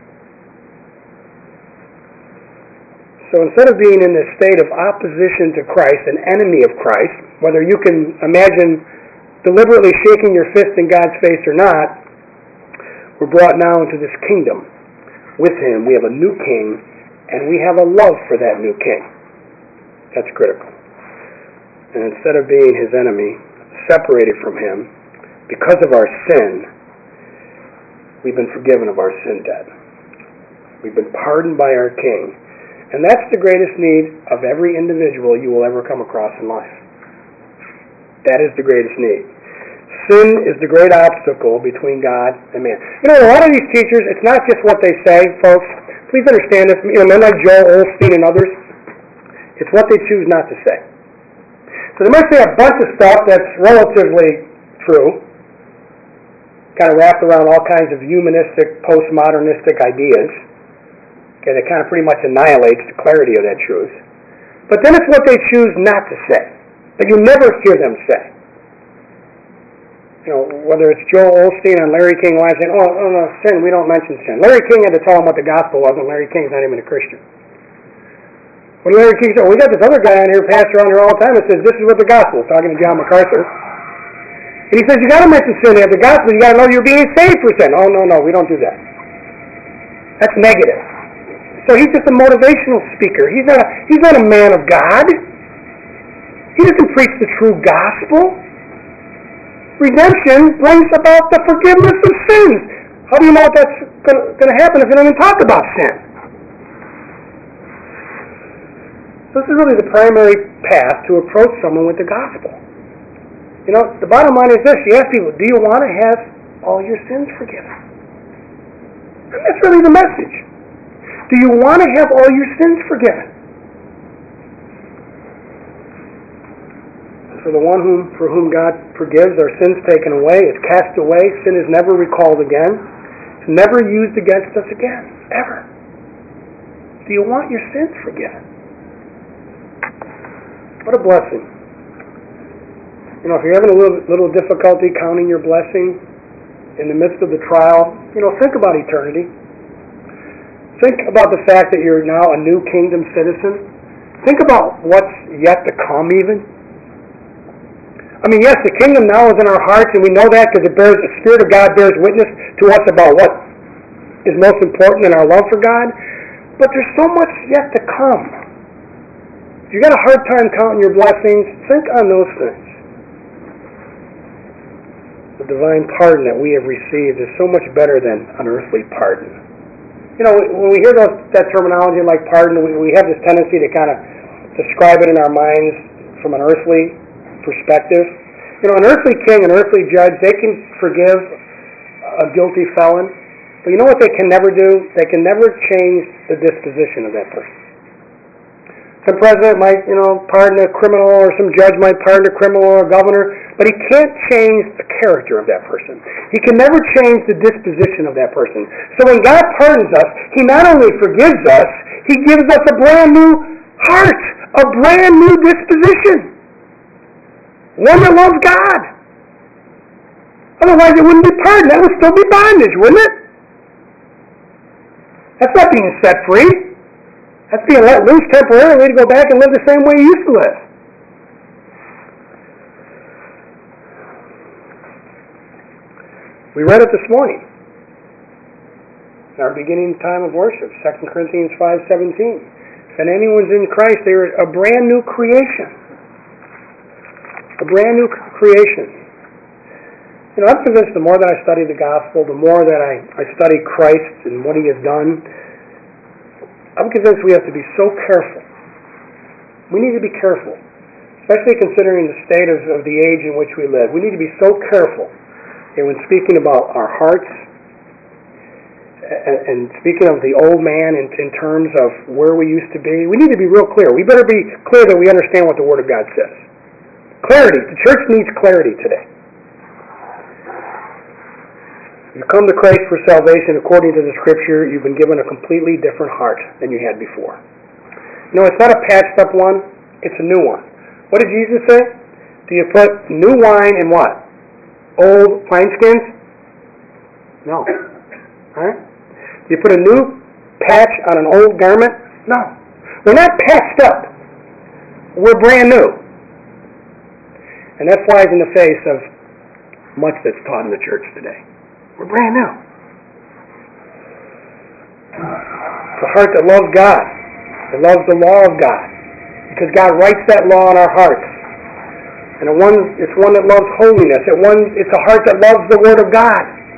So instead of being in this state of opposition to Christ, an enemy of Christ, whether you can imagine deliberately shaking your fist in God's face or not, we're brought now into this kingdom. With Him, we have a new king, and we have a love for that new king. That's critical. And instead of being His enemy, separated from Him, because of our sin, we've been forgiven of our sin debt. We've been pardoned by our King. And that's the greatest need of every individual you will ever come across in life. That is the greatest need. Sin is the great obstacle between God and man. You know, a lot of these teachers, it's not just what they say, folks. Please understand this. You know, men like Joel Osteen and others, it's what they choose not to say. So they might say a bunch of stuff that's relatively true, kind of wrapped around all kinds of humanistic, postmodernistic ideas. Okay, that kind of pretty much annihilates the clarity of that truth. But then it's what they choose not to say, that you never hear them say. You know, whether it's Joel Osteen and Larry King Live saying, oh no, sin, we don't mention sin. Larry King had to tell them what the gospel was, and Larry King's not even a Christian. When Larry King said, we got this other guy on here, pastor on here all the time, that says this is what the gospel is, talking to John MacArthur. And he says, you got to mention sin. They have the gospel, you got to know you're being saved for sin. Oh, no, we don't do that. That's negative. So he's just a motivational speaker. He's not a man of God. He doesn't preach the true gospel. Redemption brings about the forgiveness of sins. How do you know if that's going to happen if you don't even talk about sin? This is really the primary path to approach someone with the gospel. You know, the bottom line is this. You ask people, do you want to have all your sins forgiven? And that's really the message. Do you want to have all your sins forgiven? For the one for whom God forgives, our sins taken away, it's cast away, sin is never recalled again. It's never used against us again, ever. Do you want your sins forgiven? What a blessing. You know, if you're having a little difficulty counting your blessing in the midst of the trial, you know, think about eternity. Think about the fact that you're now a new kingdom citizen. Think about what's yet to come even. I mean, yes, the kingdom now is in our hearts, and we know that because the Spirit of God bears witness to us about what is most important in our love for God. But there's so much yet to come. If you got a hard time counting your blessings, think on those things. The divine pardon that we have received is so much better than an earthly pardon. You know, when we hear that terminology like pardon, we have this tendency to kind of describe it in our minds from an earthly perspective. You know, an earthly king, an earthly judge, they can forgive a guilty felon. But you know what they can never do? They can never change the disposition of that person. Some president might, pardon a criminal, or some judge might pardon a criminal or a governor, but he can't change the character of that person. He can never change the disposition of that person. So when God pardons us, He not only forgives us, He gives us a brand new heart, a brand new disposition. One that loves God. Otherwise it wouldn't be pardon. That would still be bondage, wouldn't it? That's not being set free. That's being let loose temporarily to go back and live the same way you used to live. We read it this morning in our beginning time of worship, 2 Corinthians 5:17. If anyone's in Christ, they are a brand new creation. A brand new creation. You know, I'm convinced the more that I study the gospel, the more that I study Christ and what He has done, I'm convinced we have to be so careful. We need to be careful, especially considering the state of the age in which we live. We need to be so careful when speaking about our hearts and speaking of the old man in terms of where we used to be. We need to be real clear. We better be clear that we understand what the Word of God says. Clarity. The church needs clarity today. You come to Christ for salvation according to the Scripture, you've been given a completely different heart than you had before. No, it's not a patched up one, it's a new one. What did Jesus say? Do you put new wine in what? Old wineskins? No. Right? Do you put a new patch on an old garment? No. We're not patched up. We're brand new. And that flies in the face of much that's taught in the church today. We're brand new. It's a heart that loves God. It loves the law of God. Because God writes that law in our hearts. And it's one that loves holiness. It's a heart that loves the Word of God.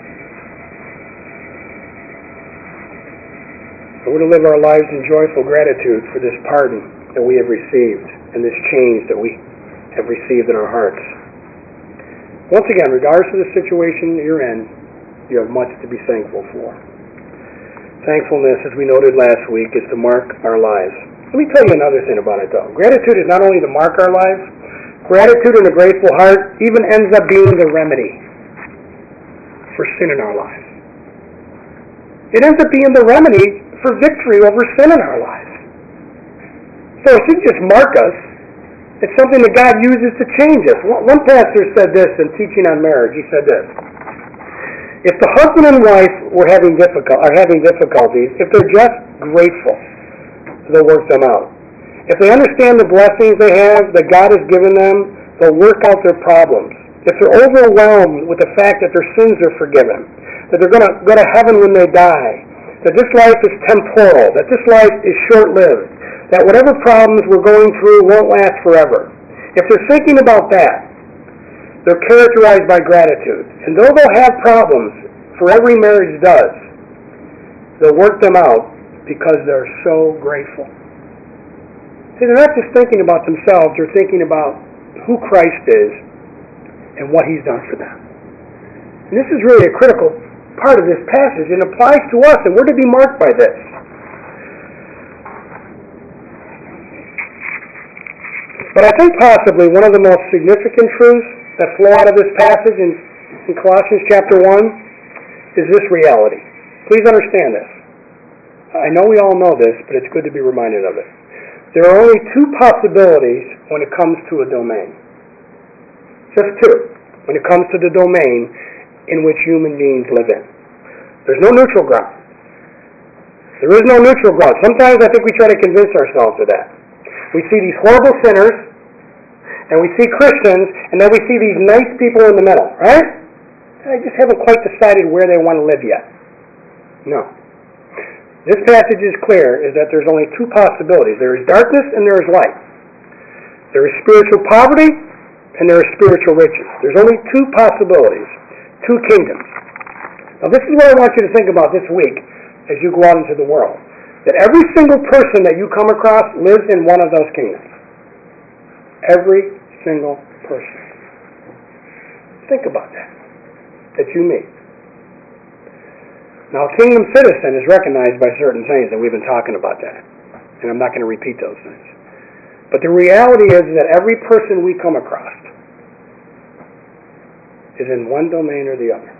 So we're to live our lives in joyful gratitude for this pardon that we have received and this change that we have received in our hearts. Once again, regardless of the situation that you're in, you have much to be thankful for. Thankfulness, as we noted last week, is to mark our lives. Let me tell you another thing about it, though. Gratitude is not only to mark our lives, gratitude and a grateful heart even ends up being the remedy for sin in our lives. It ends up being the remedy for victory over sin in our lives. So it shouldn't just mark us. It's something that God uses to change us. One pastor said this in teaching on marriage. He said this: if the husband and wife are having difficulties, if they're just grateful, they'll work them out. If they understand the blessings they have that God has given them, they'll work out their problems. If they're overwhelmed with the fact that their sins are forgiven, that they're going to go to heaven when they die, that this life is temporal, that this life is short-lived, that whatever problems we're going through won't last forever. If they're thinking about that, they're characterized by gratitude. And though they'll have problems, for every marriage does, they'll work them out because they're so grateful. See, they're not just thinking about themselves, they're thinking about who Christ is and what He's done for them. And this is really a critical part of this passage, and applies to us, and we're to be marked by this. But I think possibly one of the most significant truths that flow out of this passage in Colossians chapter 1 is this reality. Please understand this. I know we all know this, but it's good to be reminded of it. There are only two possibilities when it comes to a domain. Just two. When it comes to the domain in which human beings live in. There's no neutral ground. There is no neutral ground. Sometimes I think we try to convince ourselves of that. We see these horrible sinners, and we see Christians, and then we see these nice people in the middle, right? I just haven't quite decided where they want to live yet. No. This passage is clear, is that there's only two possibilities. There is darkness and there is light. There is spiritual poverty and there is spiritual riches. There's only two possibilities, two kingdoms. Now this is what I want you to think about this week as you go out into the world. That every single person that you come across lives in one of those kingdoms. Every single person. Think about that you meet. Now, a kingdom citizen is recognized by certain things, and we've been talking about that. And I'm not going to repeat those things. But the reality is that every person we come across is in one domain or the other.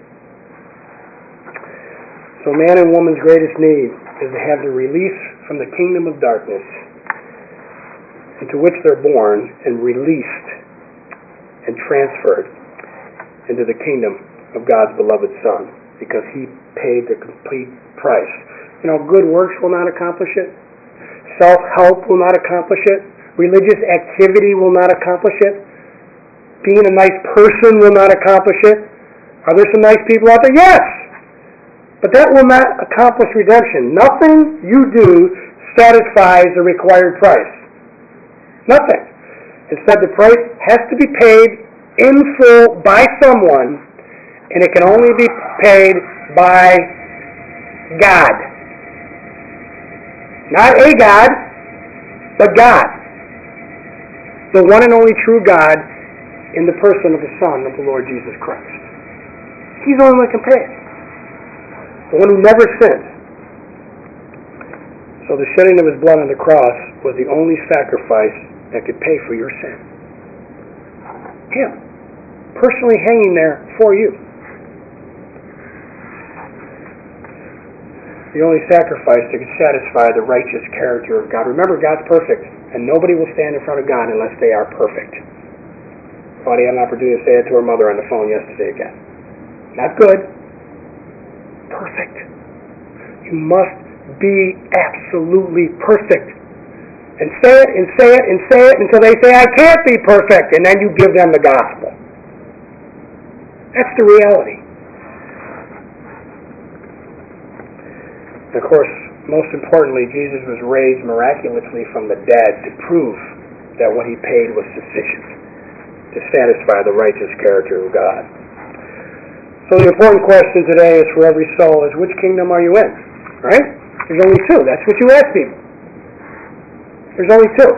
So man and woman's greatest need is to have the release from the kingdom of darkness into which they're born and released and transferred into the kingdom of God's beloved Son, because He paid the complete price. Good works will not accomplish it. Self-help will not accomplish it. Religious activity will not accomplish it. Being a nice person will not accomplish it. Are there some nice people out there? Yes! But that will not accomplish redemption. Nothing you do satisfies the required price. Nothing. Instead, the price has to be paid in full by someone, and it can only be paid by God. Not a God, but God. The one and only true God in the person of the Son of the Lord Jesus Christ. He's the only one who can pay it. The one who never sinned. So the shedding of His blood on the cross was the only sacrifice that could pay for your sin. Him. Personally hanging there for you. The only sacrifice that could satisfy the righteous character of God. Remember, God's perfect, and nobody will stand in front of God unless they are perfect. Claudia had an opportunity to say it to her mother on the phone yesterday again. Not good. Perfect. You must be absolutely perfect. And say it and say it and say it until they say, I can't be perfect, and then you give them the gospel. That's the reality. And of course, most importantly, Jesus was raised miraculously from the dead to prove that what He paid was sufficient to satisfy the righteous character of God. So the important question today is for every soul is, which kingdom are you in? Right? There's only two. That's what you ask people. There's only two.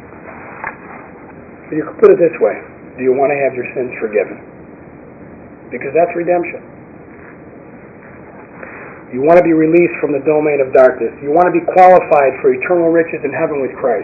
But you could put it this way. Do you want to have your sins forgiven? Because that's redemption. You want to be released from the domain of darkness. You want to be qualified for eternal riches in heaven with Christ.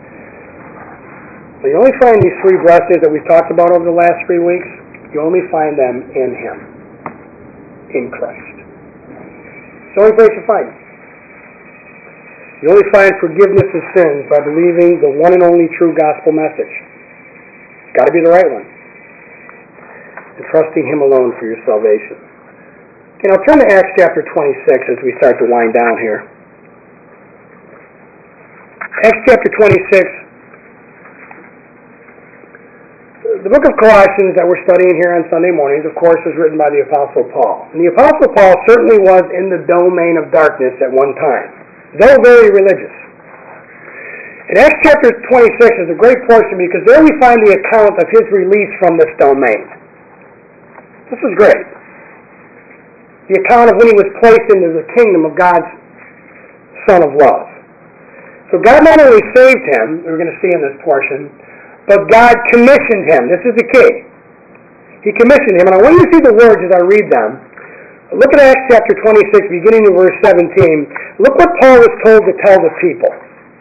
So you only find these three blessings that we've talked about over the last 3 weeks. You only find them in Him. In Christ. It's the only place you find it. You only find forgiveness of sins by believing the one and only true gospel message. It's got to be the right one. And trusting Him alone for your salvation. Okay, now turn to Acts chapter 26 as we start to wind down here. Acts chapter 26. The book of Colossians that we're studying here on Sunday mornings, of course, was written by the Apostle Paul. And the Apostle Paul certainly was in the domain of darkness at one time, though very religious. And Acts chapter 26 is a great portion because there we find the account of his release from this domain. This is great. The account of when he was placed into the kingdom of God's Son of Love. So God not only saved him, we're going to see in this portion, but God commissioned him. This is the key. He commissioned him. And I want you to see the words as I read them. Look at Acts chapter 26, beginning in verse 17. Look what Paul was told to tell the people.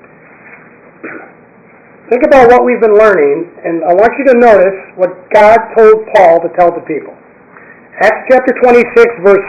Think about what we've been learning, and I want you to notice what God told Paul to tell the people. Acts chapter 26, verse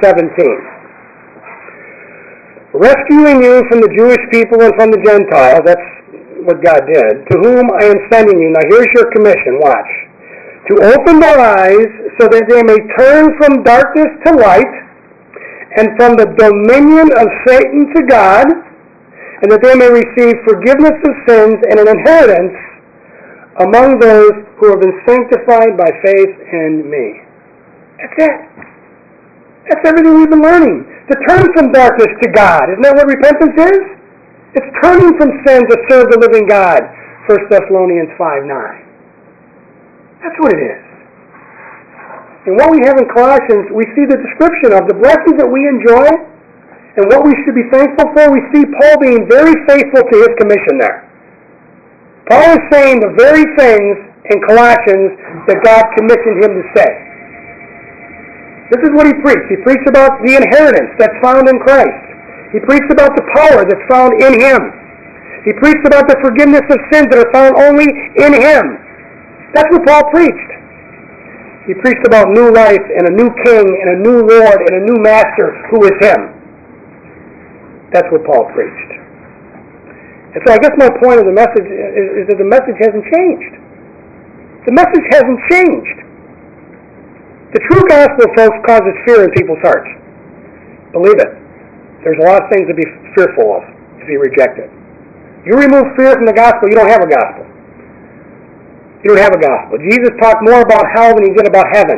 17. Rescuing you from the Jewish people and from the Gentiles, that's what God did, to whom I am sending you. Now here's your commission, watch. To open their eyes so that they may turn from darkness to light and from the dominion of Satan to God, and that they may receive forgiveness of sins and an inheritance among those who have been sanctified by faith in me. That's it. That's everything we've been learning. To turn from darkness to God. Isn't that what repentance is? It's turning from sin to serve the living God. 1 Thessalonians 5:9. That's what it is. And what we have in Colossians, we see the description of the blessings that we enjoy and what we should be thankful for. We see Paul being very faithful to his commission there. Paul is saying the very things in Colossians that God commissioned him to say. This is what he preached. He preached about the inheritance that's found in Christ. He preached about the power that's found in Him. He preached about the forgiveness of sins that are found only in Him. That's what Paul preached. He preached about new life and a new king and a new Lord and a new master who is Him. That's what Paul preached. And so I guess my point of the message is that the message hasn't changed. The message hasn't changed. The true gospel, folks, causes fear in people's hearts. Believe it. There's a lot of things to be fearful of if you reject it. You remove fear from the gospel, you don't have a gospel. You don't have a gospel. Jesus talked more about hell than he did about heaven.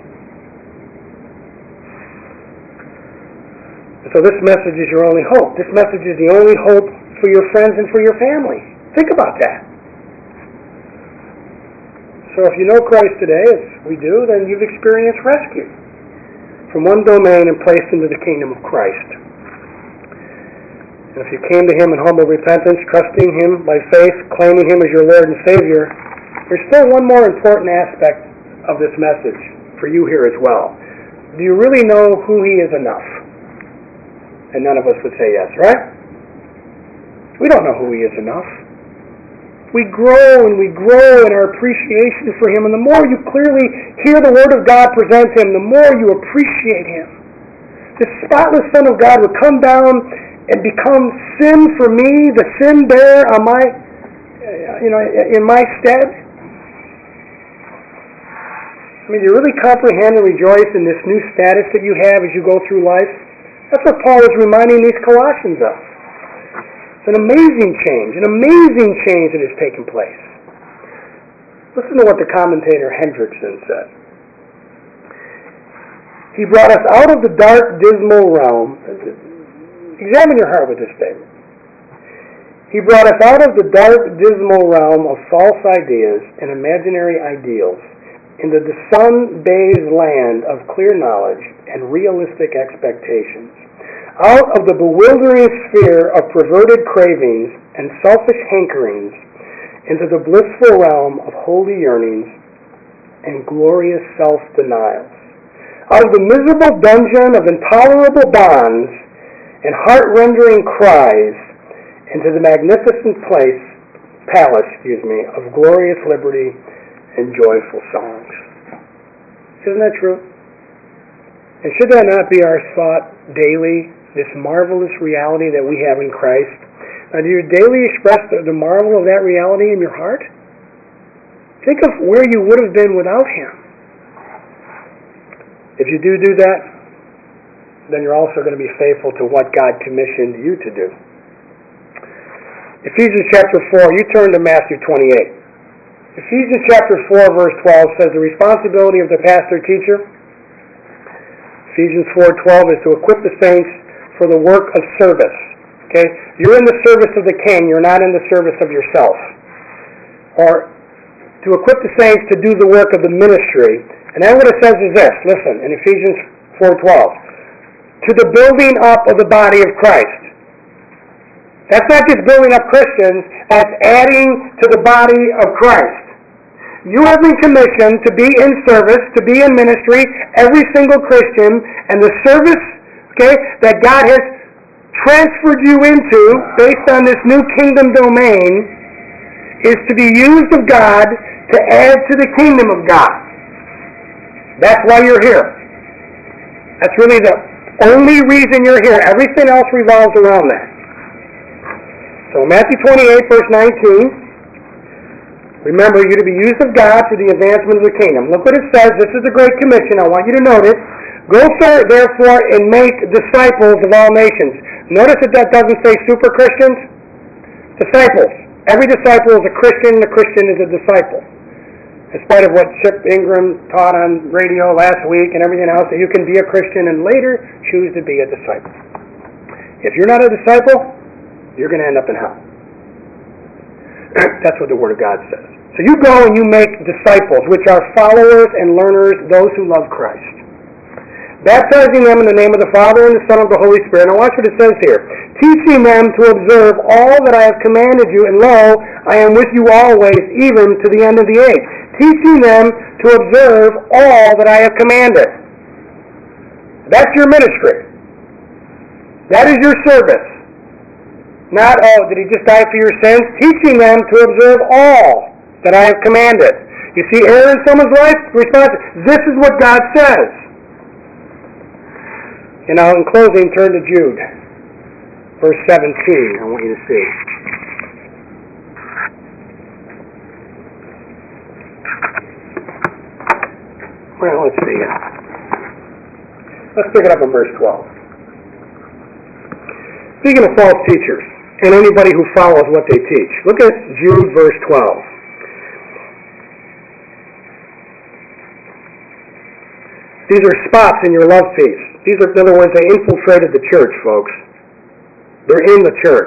So this message is your only hope. This message is the only hope for your friends and for your family. Think about that. So if you know Christ today, as we do, then you've experienced rescue from one domain and placed into the kingdom of Christ. And if you came to him in humble repentance, trusting him by faith, claiming him as your Lord and Savior, there's still one more important aspect of this message for you here as well. Do you really know who he is enough? And none of us would say yes, right? We don't know who he is enough. We grow and we grow in our appreciation for him, and the more you clearly hear the Word of God present him, the more you appreciate him. The spotless Son of God would come down and become sin for me, the sin bearer on my, in my stead. I mean, do you really comprehend and rejoice in this new status that you have as you go through life? That's what Paul is reminding these Colossians of. It's an amazing change that has taken place. Listen to what the commentator Hendrickson said. He brought us out of the dark, dismal realm. Examine your heart with this statement. He brought us out of the dark, dismal realm of false ideas and imaginary ideals into the sun-bathed land of clear knowledge and realistic expectations. Out of the bewildering sphere of perverted cravings and selfish hankerings into the blissful realm of holy yearnings and glorious self-denials. Out of the miserable dungeon of intolerable bonds and heart-rendering cries into the magnificent palace of glorious liberty and joyful songs. Isn't that true? And should that not be our thought daily? This marvelous reality that we have in Christ. Now, do you daily express the marvel of that reality in your heart? Think of where you would have been without him. If you do that, then you're also going to be faithful to what God commissioned you to do. Ephesians chapter 4, you turn to Matthew 28. Ephesians chapter 4, verse 12 says the responsibility of the pastor-teacher, Ephesians 4:12, is to equip the saints for the work of service. Okay? You're in the service of the King. You're not in the service of yourself. Or to equip the saints to do the work of the ministry. And then what it says is this. Listen, in Ephesians 4:12. To the building up of the body of Christ. That's not just building up Christians. That's adding to the body of Christ. You have been commissioned to be in service, to be in ministry, every single Christian, and the service that God has transferred you into, based on this new kingdom domain, is to be used of God to add to the kingdom of God. That's why you're here. That's really the only reason you're here. Everything else revolves around that. So Matthew 28, verse 19, remember, you're to be used of God for the advancement of the kingdom. Look what it says. This is the Great Commission. I want you to note it. Go therefore and make disciples of all nations. Notice that doesn't say super Christians. Disciples. Every disciple is a Christian, and a Christian is a disciple. In spite of what Chip Ingram taught on radio last week and everything else, that you can be a Christian and later choose to be a disciple. If you're not a disciple, you're going to end up in hell. That's what the Word of God says. So you go and you make disciples, which are followers and learners, those who love Christ. Baptizing them in the name of the Father and the Son and the Holy Spirit. And I watch what it says here. Teaching them to observe all that I have commanded you, and lo, I am with you always, even to the end of the age. Teaching them to observe all that I have commanded. That's your ministry. That is your service. Not, did he just die for your sins? Teaching them to observe all that I have commanded. You see error in someone's life? Response, this is what God says. And now, in closing, turn to Jude, verse 17. I want you to see. Well, let's see. Let's pick it up in verse 12. Speaking of false teachers, and anybody who follows what they teach. Look at Jude verse 12. These are spots in your love feast. These are, in other words, they infiltrated the church, folks. They're in the church.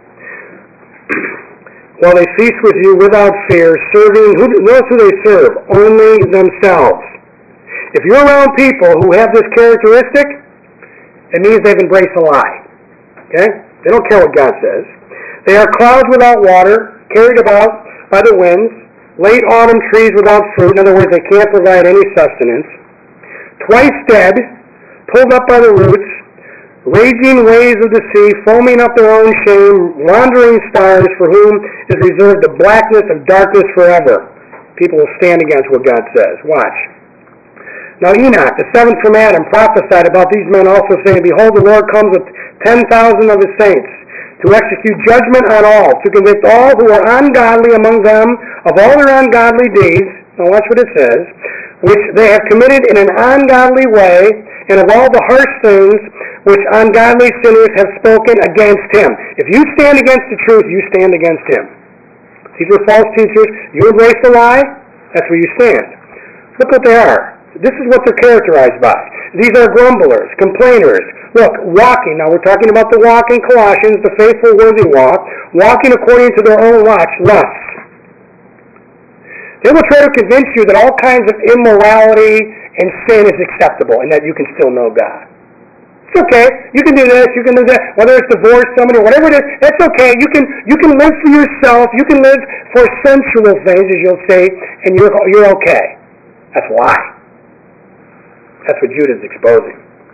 While they feast with you without fear, serving, notice who they serve, only themselves. If you're around people who have this characteristic, it means they've embraced a lie. Okay? They don't care what God says. They are clouds without water, carried about by the winds, late autumn trees without fruit. In other words, they can't provide any sustenance. Twice dead, pulled up by the roots, raging waves of the sea, foaming up their own shame, wandering stars for whom is reserved the blackness of darkness forever. People will stand against what God says. Watch. Now Enoch, the seventh from Adam, prophesied about these men also, saying, Behold, the Lord comes with 10,000 of his saints, to execute judgment on all, to convict all who are ungodly among them of all their ungodly deeds. Now watch what it says. Which they have committed in an ungodly way, and of all the harsh things which ungodly sinners have spoken against him. If you stand against the truth, you stand against him. These are false teachers. You embrace the lie, that's where you stand. Look what they are. This is what they're characterized by. These are grumblers, complainers. Look, walking. Now we're talking about the walk in Colossians, the faithful, worthy walk. Walking according to their own lusts. They will try to convince you that all kinds of immorality and sin is acceptable and that you can still know God. It's okay. You can do this. You can do that. Whether it's divorce, somebody, whatever it is, that's okay. You can live for yourself. You can live for sensual things, as you'll say, and you're okay. That's why. That's what Jude is exposing.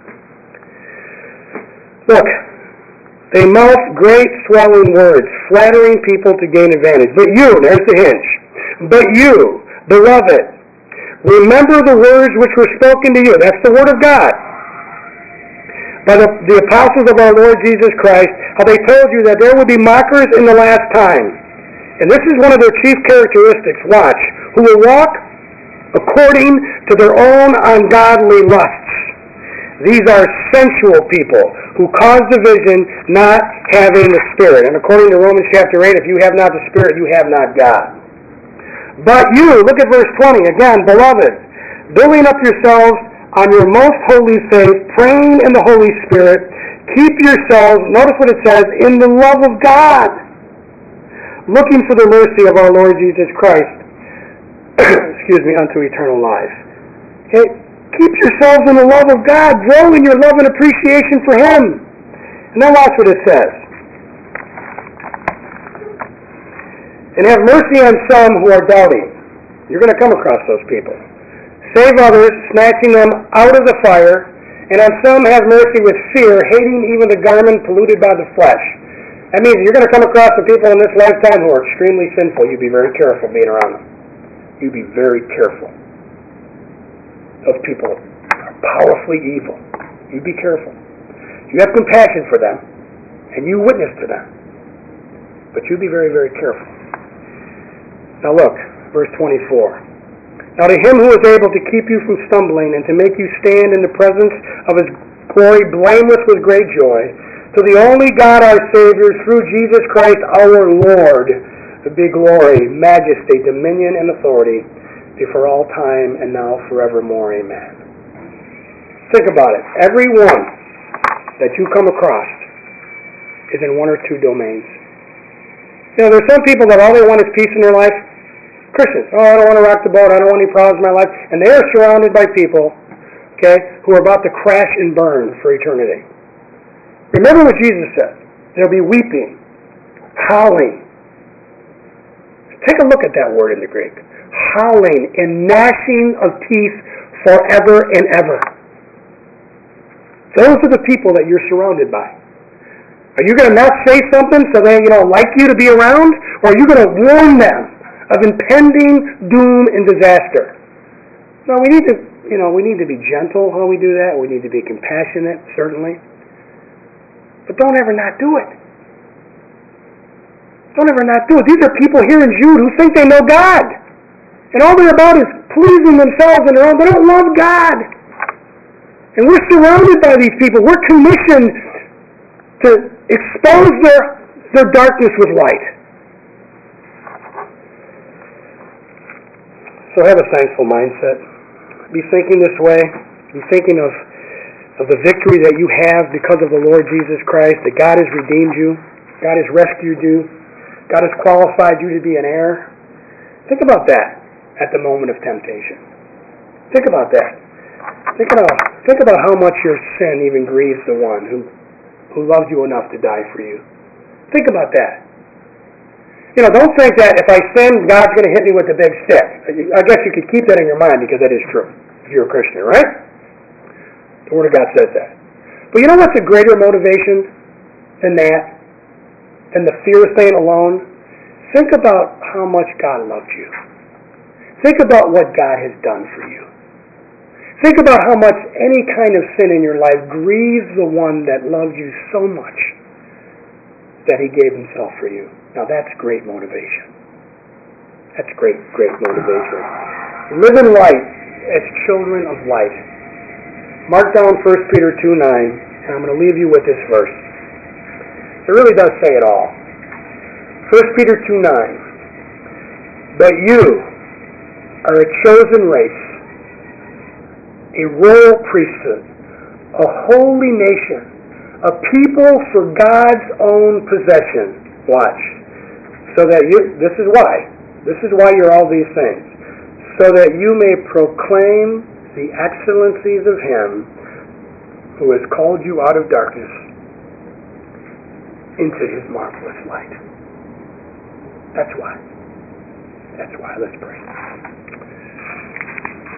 Look, they mouth great swelling words, flattering people to gain advantage. But you, there's the hinge. But you, beloved, remember the words which were spoken to you. That's the word of God. By the apostles of our Lord Jesus Christ, how they told you that there would be mockers in the last time. And this is one of their chief characteristics. Watch. Who will walk according to their own ungodly lusts. These are sensual people who cause division, not having the Spirit. And according to Romans chapter 8, if you have not the Spirit, you have not God. But you, look at verse 20, again, beloved, building up yourselves on your most holy faith, praying in the Holy Spirit, keep yourselves, notice what it says, in the love of God, looking for the mercy of our Lord Jesus Christ, unto eternal life. Okay? Keep yourselves in the love of God, grow in your love and appreciation for Him. And then watch what it says. And have mercy on some who are doubting. You're going to come across those people. Save others, snatching them out of the fire, and on some have mercy with fear, hating even the garment polluted by the flesh. That means you're going to come across some people in this lifetime who are extremely sinful. You be very careful being around them. You be very careful. Those people are powerfully evil. You be careful. You have compassion for them, and you witness to them. But you be very, very careful. Now look, verse 24. Now to Him who is able to keep you from stumbling and to make you stand in the presence of His glory blameless with great joy, to the only God our Savior, through Jesus Christ our Lord, be glory, majesty, dominion, and authority, be for all time and now forevermore. Amen. Think about it. Every one that you come across is in one or two domains. You know, there's some people that all they want is peace in their life. Christians. Oh, I don't want to rock the boat. I don't want any problems in my life. And they are surrounded by people, okay, who are about to crash and burn for eternity. Remember what Jesus said. There'll be weeping, howling. Take a look at that word in the Greek. Howling and gnashing of teeth forever and ever. Those are the people that you're surrounded by. Are you going to not say something so they, like you to be around? Or are you going to warn them of impending doom and disaster? No, we need to be gentle when we do that. We need to be compassionate, certainly. But don't ever not do it. Don't ever not do it. These are people here in Jude who think they know God. And all they're about is pleasing themselves and their own. They don't love God. And we're surrounded by these people. We're commissioned to expose their darkness with light. So have a thankful mindset. Be thinking this way. Be thinking of the victory that you have because of the Lord Jesus Christ, that God has redeemed you, God has rescued you, God has qualified you to be an heir. Think about that at the moment of temptation. Think about that. Think about how much your sin even grieves the one who loves you enough to die for you. Think about that. Don't think that if I sin, God's going to hit me with a big stick. I guess you could keep that in your mind because that is true if you're a Christian, right? The Word of God says that. But you know what's a greater motivation than that? Than the fear of staying alone? Think about how much God loves you. Think about what God has done for you. Think about how much any kind of sin in your life grieves the one that loves you so much that He gave Himself for you. Now that's great motivation. That's great motivation. Live in light as children of light. Mark down 1 Peter 2:9, and I'm going to leave you with this verse. It really does say it all. 1 Peter 2:9. But you are a chosen race, a royal priesthood, a holy nation, a people for God's own possession. Watch. So that this is why you're all these things. So that you may proclaim the excellencies of Him who has called you out of darkness into His marvelous light. That's why. Let's pray.